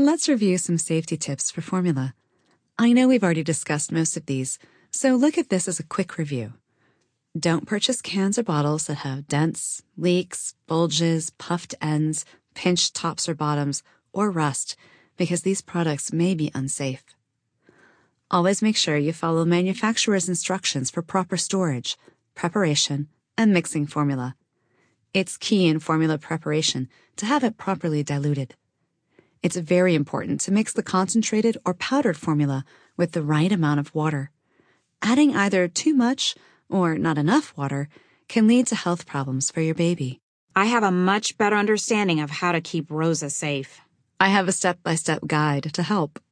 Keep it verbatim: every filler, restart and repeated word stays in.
Let's review some safety tips for formula. I know we've already discussed most of these, so look at this as a quick review. Don't purchase cans or bottles that have dents, leaks, bulges, puffed ends, pinched tops or bottoms, or rust, because these products may be unsafe. Always make sure you follow manufacturer's instructions for proper storage, preparation, and mixing formula. It's key in formula preparation to have it properly diluted. It's very important to mix the concentrated or powdered formula with the right amount of water. Adding either too much or not enough water can lead to health problems for your baby. I have a much better understanding of how to keep Rosa safe. I have a step-by-step guide to help.